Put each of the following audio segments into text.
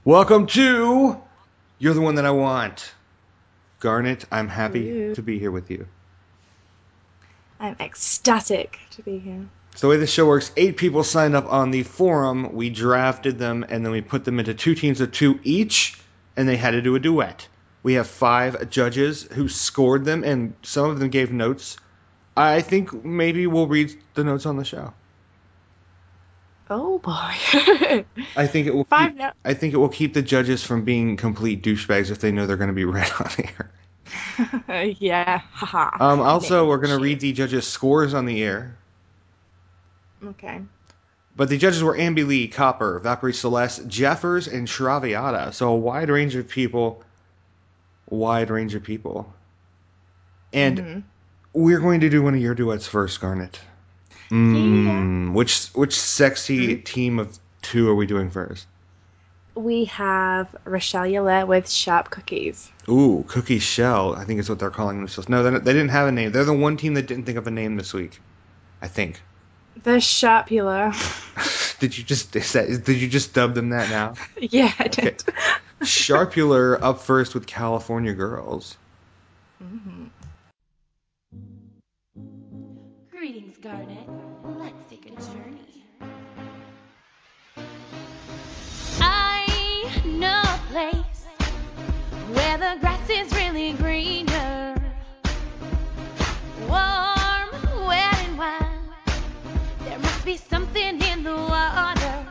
Welcome to You're the One That I Want. Garnet, I'm happy Ooh. to be here with you. I'm ecstatic to be here. So the way this show works, 8 people signed up on the forum, we drafted them, and then we put them into 2 teams of 2 each, and they had to do a duet. We have 5 judges who scored them, and some of them gave notes. I think maybe we'll read the notes on the show. Oh boy. I think it will Five keep, no- I think it will keep the judges from being complete douchebags if they know they're going to be read on air. Yeah, haha. Also, we're Name going to read cheers. the judges' scores on the air. Okay. But the judges were Ambi Lee, Copper, Valkyrie Celeste, Jeffers, and Traviata. So a wide range of people. And Mm-hmm. we're going to do one of your duets first, Garnet. Yeah. Which sexy Hmm? team of 2 are we doing first? We have Rochelle Yolette with Shop Cookies. Ooh, Cookie Shell. I think is what they're calling themselves. No, they didn't have a name. They're the one team that didn't think of a name this week. I think. The Shopula. Did you just dub them that now? Yeah, I Okay. did. Sharpular up first with California Girls. Mm-hmm. Greetings, Garnet. Let's take a journey. I know a place where the grass is really greener. Warm, wet, and wild. There must be something in the water.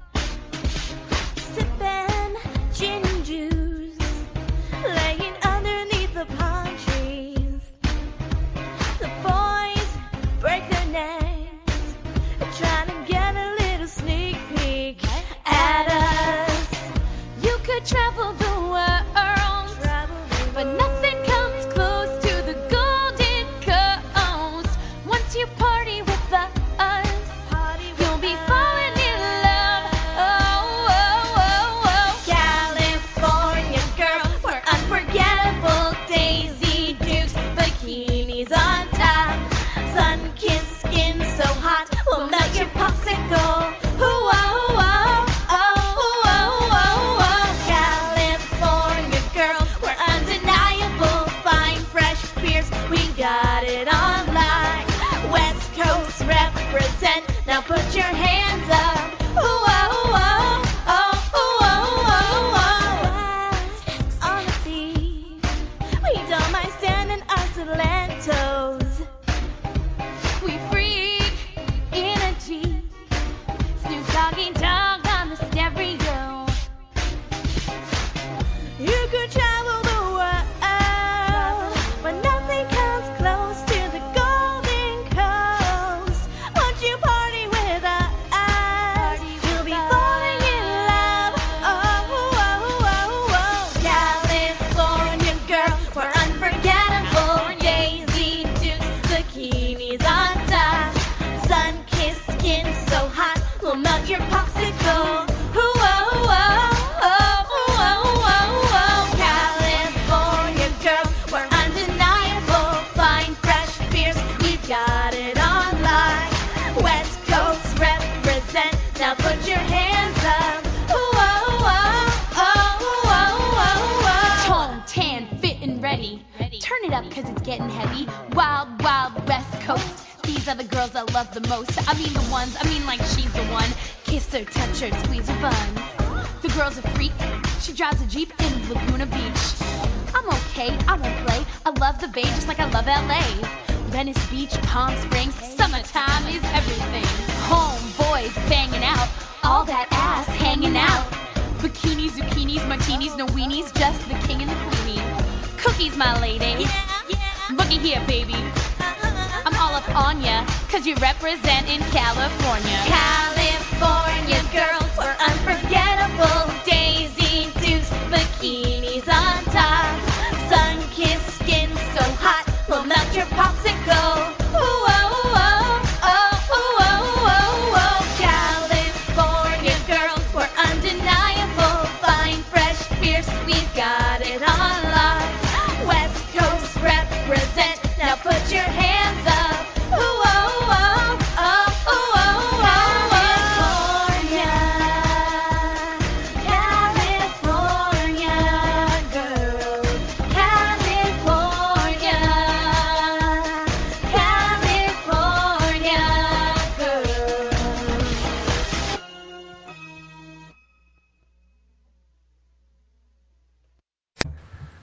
Sipping gin and juice, laying underneath the palm trees. The boys break their necks, trying to get a little sneak peek at us. You could travel the world, but nothing comes close to the Golden Coast. Once you party with us, you'll be falling in love. Oh, oh, oh, oh. California girls, we're unforgettable. Daisy Dukes, bikinis on top. Sun-kissed skin so hot, we'll melt your popsicle. Ooh, oh, oh, oh, oh, oh, oh. California girls, we're undeniable. Fine, fresh beers, we got it on lock. West Coast represent, now put your hands up. Ooh, oh, oh, oh, oh, oh, oh, oh. West on the beach, we don't mind standing our stilettos. We freak in a Jeep, Snoop Doggy Dogg on the stereo. You could travel the world, but nothing comes close to the Golden Coast. Once you party with us, you'll be falling in love. Oh, oh, oh, oh. California girl, we're unforgettable. Daisy Dukes, bikinis on top. Sun-kissed skin so hot, we'll melt your popsicle. Ooh, oh, oh, oh, oh, oh, oh. California girl, we're undeniable. Fine, fresh beers, we've got it on lock. West Coast represent, now put your hands up. Ooh, oh, oh, oh, oh, oh, oh. Tone, tan, fit, and ready. Turn it up, cause it's getting heavy. Wild, wild West Coast. These are the girls I love the most. I mean like she's the one. Kiss her, touch her, squeeze her bun. The girl's a freak. She drives a Jeep in Laguna Beach. I'm okay, I won't play. I love the Bay just like I love LA. Venice Beach, Palm Springs, summertime is everything. Homeboys banging out, all that ass hanging out. Bikinis, zucchinis, martinis, no weenies, just the king and the queenie. Cookies, my lady. Boogie here, baby. I'm all up on ya, cause you represent in California. California girls, we're unforgettable. Daisy Dukes, bikinis on top. Sun-kissed skin so hot, we'll melt your popsicle. Ooh, oh, oh, oh, oh, oh, oh. California girls, we're undeniable. Fine, fresh, fierce, we've got it on lock. West Coast represent, now put your hands up. Ooh, oh, oh, oh, oh, oh, oh, oh. California.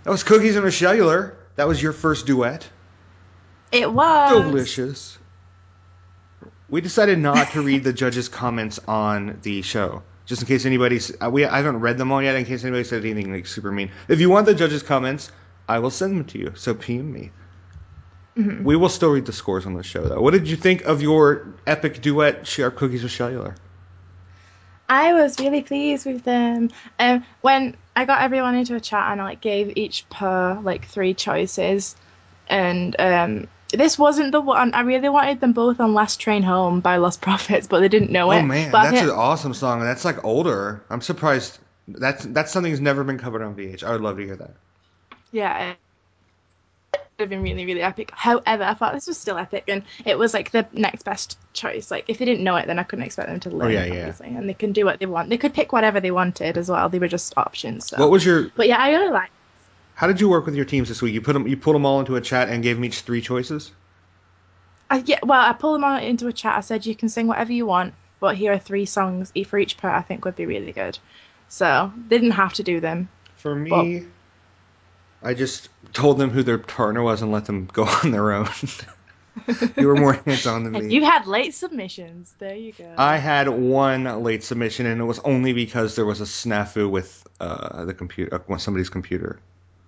That was Cookies and Cellular. That was your first duet. It was. Delicious. We decided not to read the judges' comments on the show, just in case anybody. I haven't read them all yet. In case anybody said anything like super mean. If you want the judges' comments, I will send them to you. So PM me. Mhm. We will still read the scores on the show, though. What did you think of your epic duet, Share Cookies with Cellular? I was really pleased with them. When I got everyone into a chat and I gave each per 3 choices, and this wasn't the one. I really wanted them both on Last Train Home by Lost Prophets, but they didn't know it. Oh man, but that's an awesome song. That's like older. I'm surprised. That's something that's never been covered on VH. I would love to hear that. Yeah, it would have been really, really epic. However, I thought this was still epic, and it was like the next best choice. Like, if they didn't know it, then I couldn't expect them to learn yeah, it, yeah. obviously. And they can do what they want. They could pick whatever they wanted as well. They were just options. So. What was your? But yeah, I really like. How did you work with your teams this week? You pulled them all into a chat and gave them each 3 choices. I pulled them all into a chat. I said you can sing whatever you want, but here are 3 songs for each per. I think would be really good. So they didn't have to do them. For me, I just told them who their partner was and let them go on their own. You were more hands-on than me. And you had late submissions. There you go. I had 1 late submission, and it was only because there was a snafu with the computer, somebody's computer.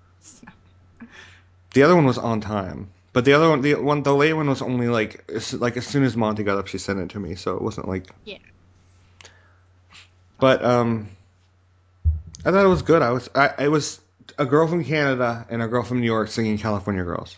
The other one was on time, but the late one was only like as soon as Monty got up, she sent it to me, so it wasn't like. Yeah. But I thought it was good. It was a girl from Canada and a girl from New York singing California Girls.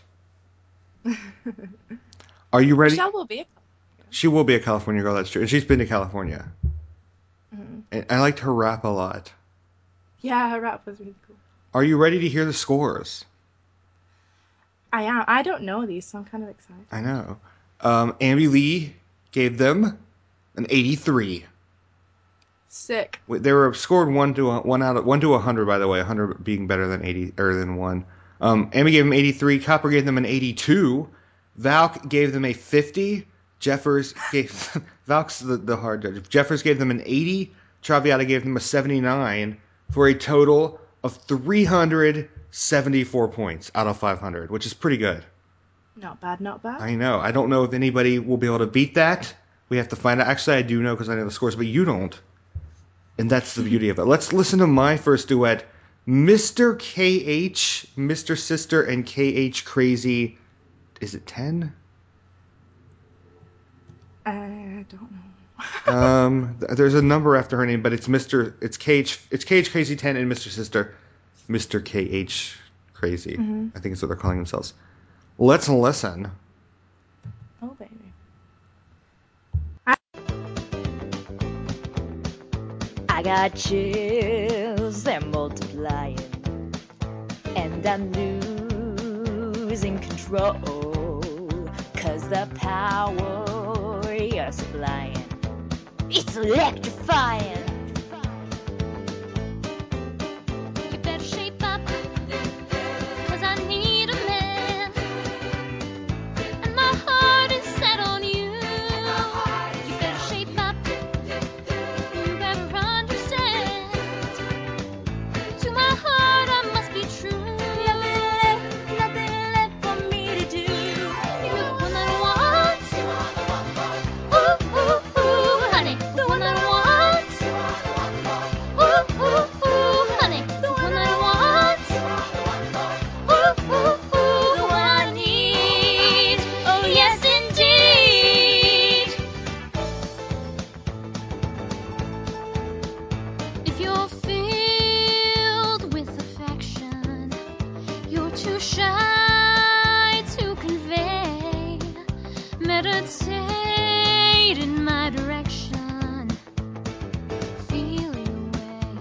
Are you ready? Michelle will be. She will be a California girl, that's true. And she's been to California. Mm-hmm. And I liked her rap a lot. Yeah, her rap was really cool. Are you ready to hear the scores? I am. I don't know these, so I'm kind of excited. I know. Ambi Lee gave them an 83. Sick. They were scored 1 to 100, by the way, 100 being better than 80 or than 1. Ambi gave them 83. Copper gave them an 82. Valk gave them a 50. Jeffers gave Valk's the hard judge. Jeffers gave them an 80. Traviata gave them a 79 for a total of 374 points out of 500, which is pretty good. Not bad, not bad. I know. I don't know if anybody will be able to beat that. We have to find out. Actually, I do know because I know the scores, but you don't. And that's the beauty of it. Let's listen to my first duet, Mr. KH, Mr. Sister, and KH Crazy. Is it 10? I don't know. There's a number after her name, but it's KH Crazy 10 and Mr. Sister, Mr. KH Crazy. Mm-hmm. I think it's what they're calling themselves. Let's listen. Oh, baby. I got chills, they're multiplying, and I'm losing control, 'cause the power you're supplying, it's electrifying. You better shape up, 'cause I need a man, and my heart is set on you. You better shape up, you better understand. To my heart I must be true. Nothing left for me to do. You're the one that I want. Ooh, ooh, ooh, honey, the one that I want. Ooh, ooh, ooh, honey, the one that I want. Ooh, ooh, ooh, the one I need. Oh yes, indeed. If you're filled with affection, you're too shy to convey. Meditate in my direction. Feel your way.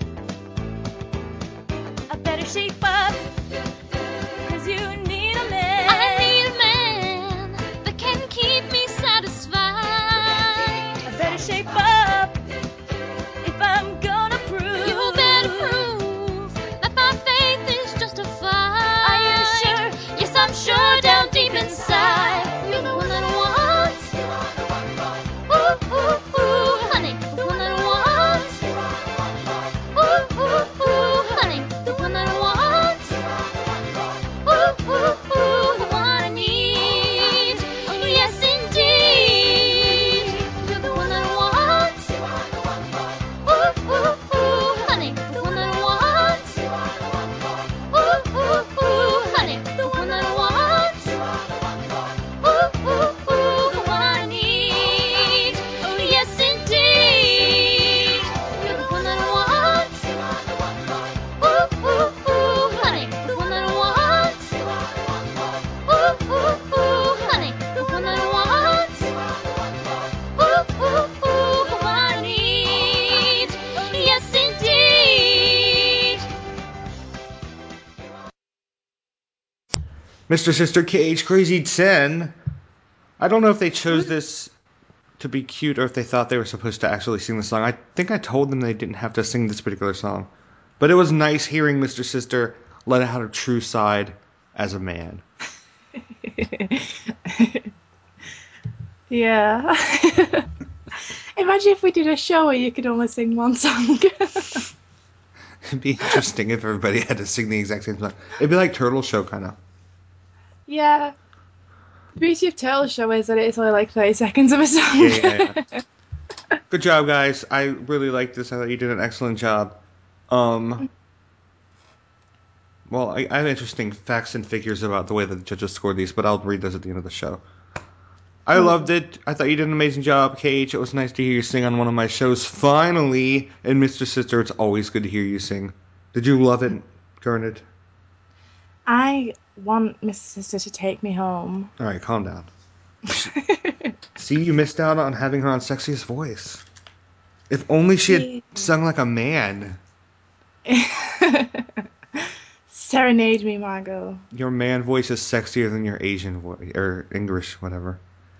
I better shape up, 'cause you need a man. I need a man that can keep me satisfied. I better shape up if I'm gonna prove. You better prove that my faith is justified. Are you sure? Yes, I'm sure down deep inside. You're the one that I want. Ooh, ooh, ooh, honey, the one that I want. Ooh, ooh, ooh, honey, the one that I want. Mr. Sister KH Crazy 10. I don't know if they chose this to be cute or if they thought they were supposed to actually sing the song. I think I told them they didn't have to sing this particular song. But it was nice hearing Mr. Sister let out her true side as a man. Yeah. Imagine if we did a show where you could only sing one song. It'd be interesting if everybody had to sing the exact same song. It'd be like Turtle Show, kind of. Yeah. The beauty of Turtle Show is that it's only like 30 seconds of a song. Yeah. Good job, guys. I really liked this. I thought you did an excellent job. Well, I have interesting facts and figures about the way that the judges scored these, but I'll read those at the end of the show. I loved it. I thought you did an amazing job, KH. It was nice to hear you sing on one of my shows finally. And Mr. Sister, it's always good to hear you sing. Did you love it, Gernard? I want Mr. Sister to take me home. All right, calm down. See, you missed out on having her on Sexiest Voice. If only she had sung like a man. Serenade me, Margot. Your man voice is sexier than your Asian voice, or English, whatever.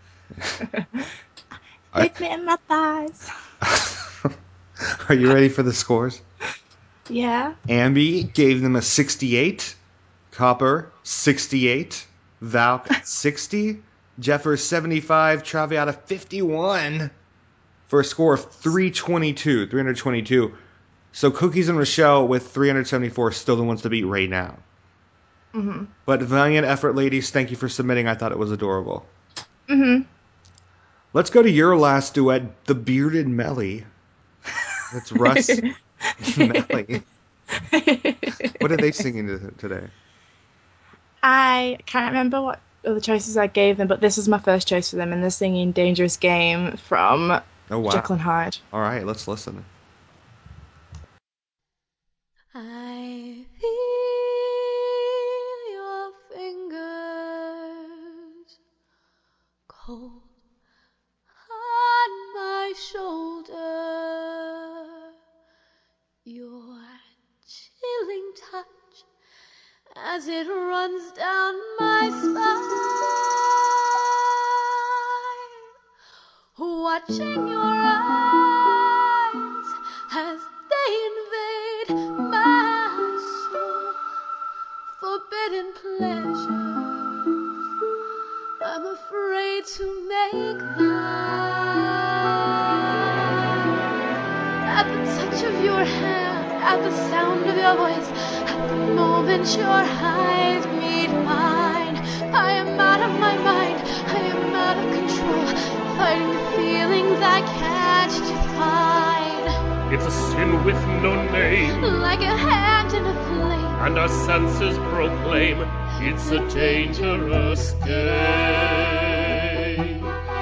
Hit me in my thighs. Are you ready for the scores? Yeah. Ambi gave them a 68. Copper, 68. Valk, 60. Jeffers, 75. Traviata, 51. For a score of 322. So Cookies and Rochelle with 374 still the ones to beat right now. Mm-hmm. But valiant effort, ladies. Thank you for submitting. I thought it was adorable. Mm-hmm. Let's go to your last duet, The Bearded Melly. That's Russ and Melly. What are they singing today? I can't remember what other choices I gave them, but this is my first choice for them, and they're singing Dangerous Game from Jekyll and Hyde. All right, let's listen. I feel your fingers cold on my shoulder, your chilling touch as it runs down my spine, watching your eyes as they invade my soul, forbidden pleasures I'm afraid to make mine. At the touch of your hand, at the sound of your voice, at the moment your eyes meet mine, I am out of my mind, I am out of control, fighting the feelings I can't define. It's a sin with no name, Like a hand in a flame, and our senses proclaim it's a dangerous game.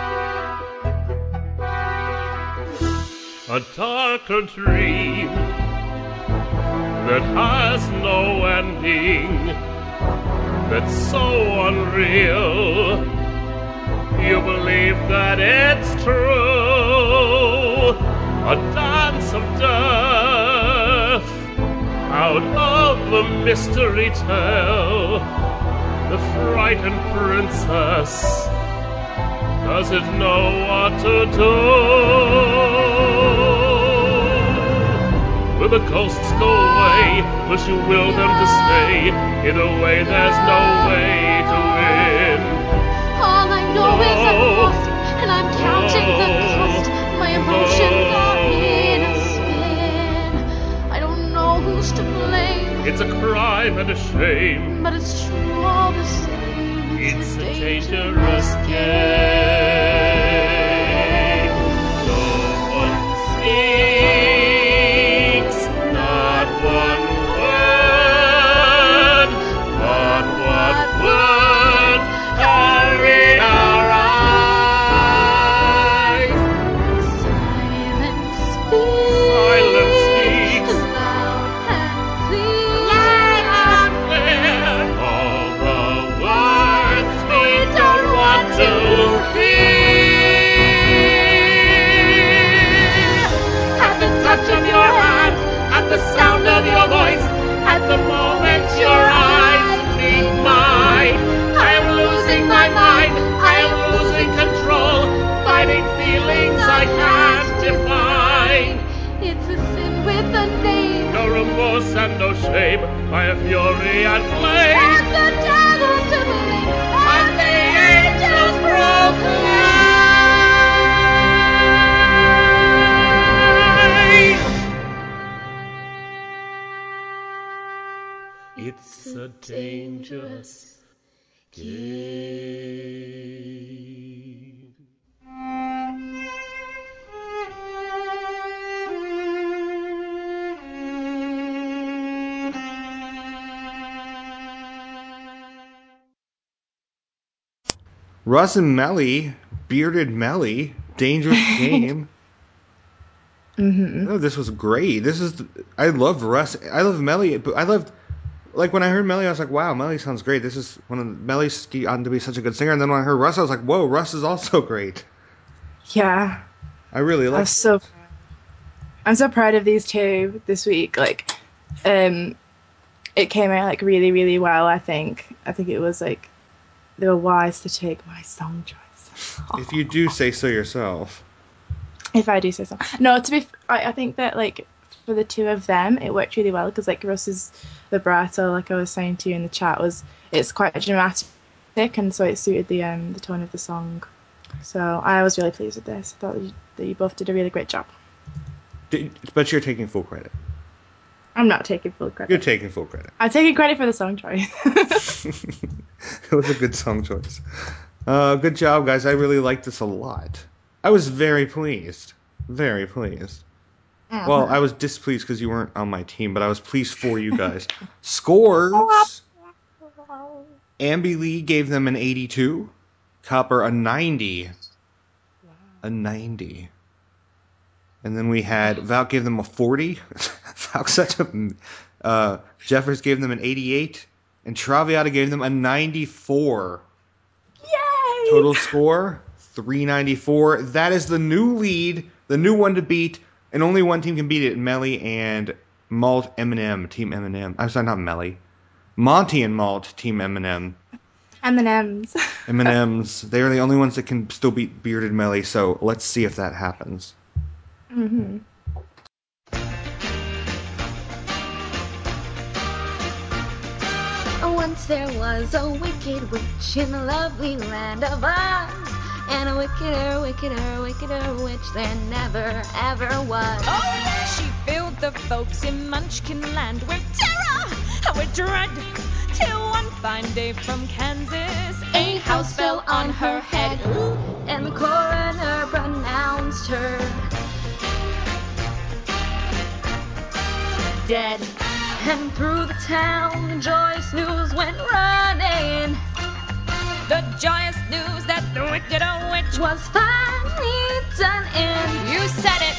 A darker dream that has no ending, that's so unreal, you believe that it's true. A dance of death out of the mystery tale. The frightened princess doesn't know what to do. Will the ghosts go away? Will she will them to stay? Either way, there's no way to win. all I know is I'm lost, and I'm counting the cost. My emotions are in a spin. I don't know who's to blame, It's a crime and a shame. but it's true all the same. It's a dangerous game. No one speaks, not one word, but what words are in our eyes? Silence Silence speaks, loud and clear. loud and clear. All the words we don't want to hear. a name. No remorse and no shame, by a fury and flame. And the devil to believe, and the angels proclaim. It's a dangerous game. Russ and Melly, Bearded Melly, Dangerous Game. No, this was great. I love Russ. I love Melly, but I loved, like, when I heard Melly, I was like, wow, Melly sounds great. This is one of Melly's gotten to be such a good singer. And then when I heard Russ, I was like, whoa, Russ is also great. Yeah. I really like I'm so proud of these two this week. Like, it came out like really, really well. I think it was like they were wise to take my song choice. If you do say so yourself. If I do say so. No, I think that like for the two of them, it worked really well because like Russ's vibrato, like I was saying to you in the chat, it's quite dramatic, and so it suited the tone of the song. So I was really pleased with this. I thought that you both did a really great job. But you're taking full credit. I'm not taking full credit. You're taking full credit. I'm taking credit for the song choice. It was a good song choice. Good job, guys. I really liked this a lot. I was very pleased. Very pleased. Well, I was displeased because you weren't on my team, but I was pleased for you guys. Scores. Ambi Lee gave them an 82. Copper a 90. A 90. And then we had Val gave them a 40. Val's such a... Jeffers gave them an 88. And Traviata gave them a 94. Yay! Total score, 394. That is the new lead, the new one to beat, and only one team can beat it, Melly and Malt M&M, Team M&M. I'm sorry, not Melly. Monty and Malt, Team M&M. M&M's. M&M's. They are the only ones that can still beat Bearded Melly, so let's see if that happens. Mm-hmm. Once there was a wicked witch in the lovely land of Oz, and a wickeder, wickeder, wickeder witch there never ever was. Oh yeah, she filled the folks in Munchkin Land with terror and with dread, till one fine day from Kansas A house fell on her head, and the coroner pronounced her dead. And through the town, the joyous news went running. the joyous news that the wicked old witch Was finally done in. You said it.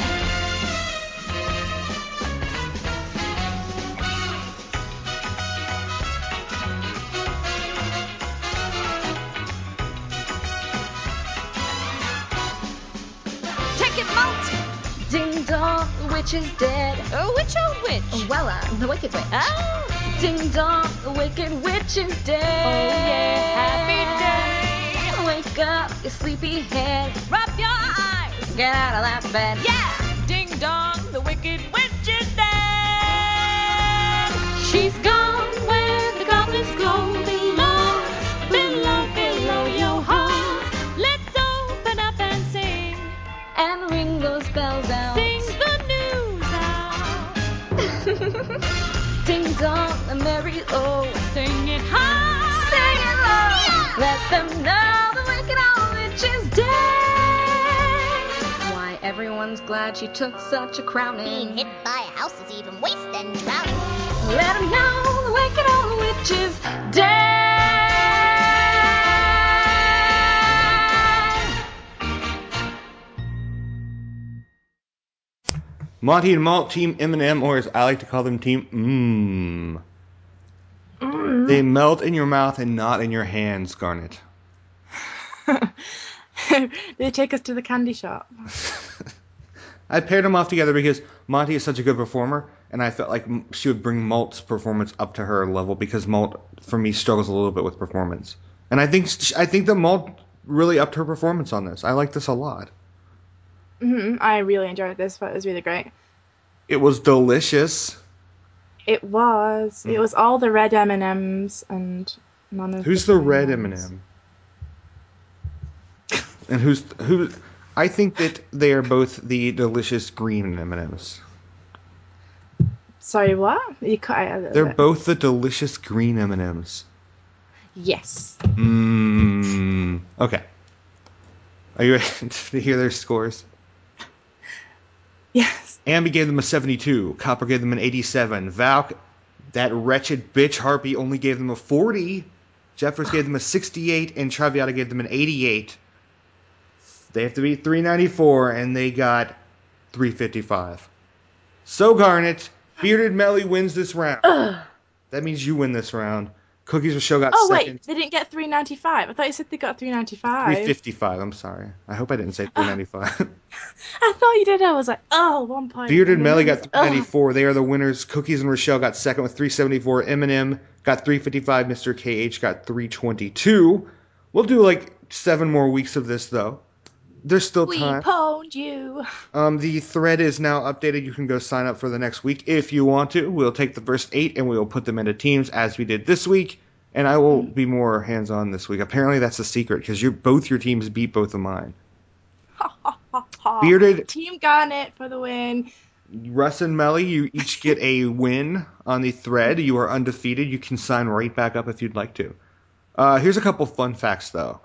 Take it, Malt. Ding dong, the witch is dead. Which old witch? Well, the wicked witch. Oh. Ding dong, the wicked witch is dead. Oh yeah, happy day. Wake up, you sleepy head. Rub your eyes. Get out of that bed. Yeah. Ding dong, the wicked witch is dead. She's gone where the goblins go. Below, below, below your home. Let's open up and sing. And ring those bells out. Sing the news out. Ding dong, the merry oh. Sing it high. Sing it low. Yeah. Let them know the wicked old witch is dead. Why, everyone's glad she took such a crowning. Being hit by a house is even worse than drowning. Let them know the wicked old witch is dead. Monty and Malt, Team M&M, or as I like to call them, Team They melt in your mouth and not in your hands, Garnet. They take us to the candy shop. I paired them off together because Monty is such a good performer, and I felt like she would bring Malt's performance up to her level because Malt, for me, struggles a little bit with performance. And I think that Malt really upped her performance on this. I like this a lot. I really enjoyed this, but it was really great. It was delicious. It was. It was all the red M&Ms and none of Who's the the green red ones. M&M? And who? I think that they are both the delicious green M&Ms. Sorry, what? You cut out a little They're bit. both the delicious green M&Ms. Yes. Mmm. Okay. Are you ready to hear their scores? Yes. Ambi gave them a 72. Copper gave them an 87. Valk, that wretched bitch Harpy, only gave them a 40. Jeffers gave them a 68, and Traviata gave them an 88. They have to beat 394, and they got 355. So, Garnet, Bearded Melly wins this round. Ugh. That means you win this round. Cookies Rochelle got Oh second. wait, they didn't get 395. I thought you said they got 395. 355, I'm sorry. I hope I didn't say 395. I thought you did. I was like, oh, 1 point. Bearded And then Melly I was got like, ugh. 394. They are the winners. Cookies and Rochelle got second with 374. Eminem got 355. Mr. KH got 322. We'll do like 7 more weeks of this, though. There's still We time. pwned you. The thread is now updated. You can go sign up for the next week if you want to. We'll take the first 8 and we will put them into teams as we did this week. And I will be more hands-on this week. Apparently that's a secret because both your teams beat both of mine. Ha ha ha ha. Bearded, Team Garnet for the win. Russ and Melly, you each get a win on the thread. You are undefeated. You can sign right back up if you'd like to. Here's a couple fun facts, though.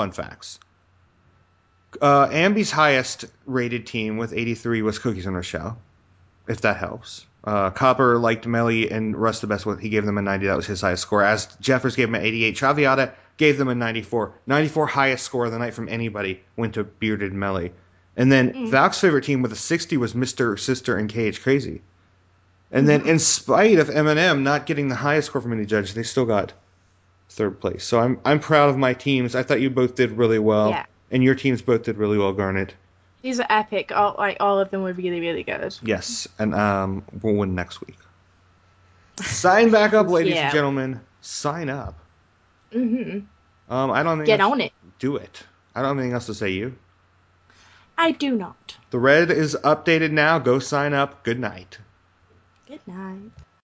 Ambi's highest rated team with 83 was Cookies and Rochelle, if that helps. Copper liked Melly and Russ the best. He gave them a 90. That was his highest score. As Jeffers gave him an 88. Traviata gave them a 94. 94 highest score of the night from anybody went to Bearded Melly. And then Valk's favorite team with a 60 was Mr. Sister and KH Crazy. And then in spite of Eminem not getting the highest score from any judge, they still got third place. So I'm proud of my teams. I thought you both did really well. Yeah. And your teams both did really well, Garnet. These are epic. All of them were really, really good. Yes, and we'll win next week. Sign back up, ladies and Yeah. gentlemen. Sign up. Mm-hmm. I don't think Get on it. do it. I don't have anything else to say. You. I do not. The red is updated now. Go sign up. Good night. Good night.